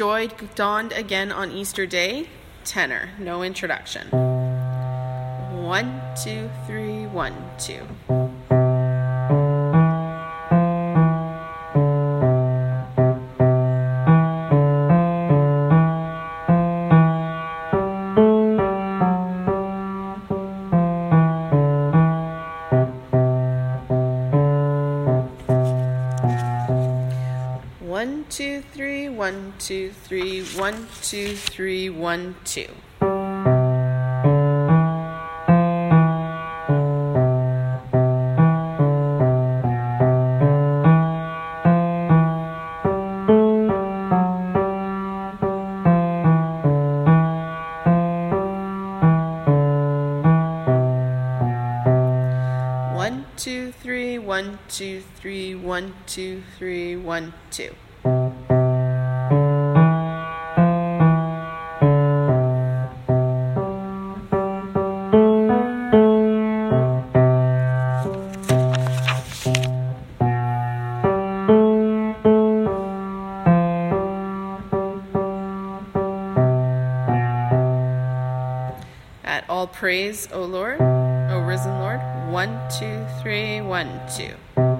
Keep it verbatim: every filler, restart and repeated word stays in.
Joy dawned again on Easter Day. Tenor, no introduction. One, two, three, one, two. One, two, three, one, two, three, one, two, three, one, two. One, two, three, one, two, three, one, two, three, one, two. At all praise, O Lord, O risen Lord. One, two, three, one, two.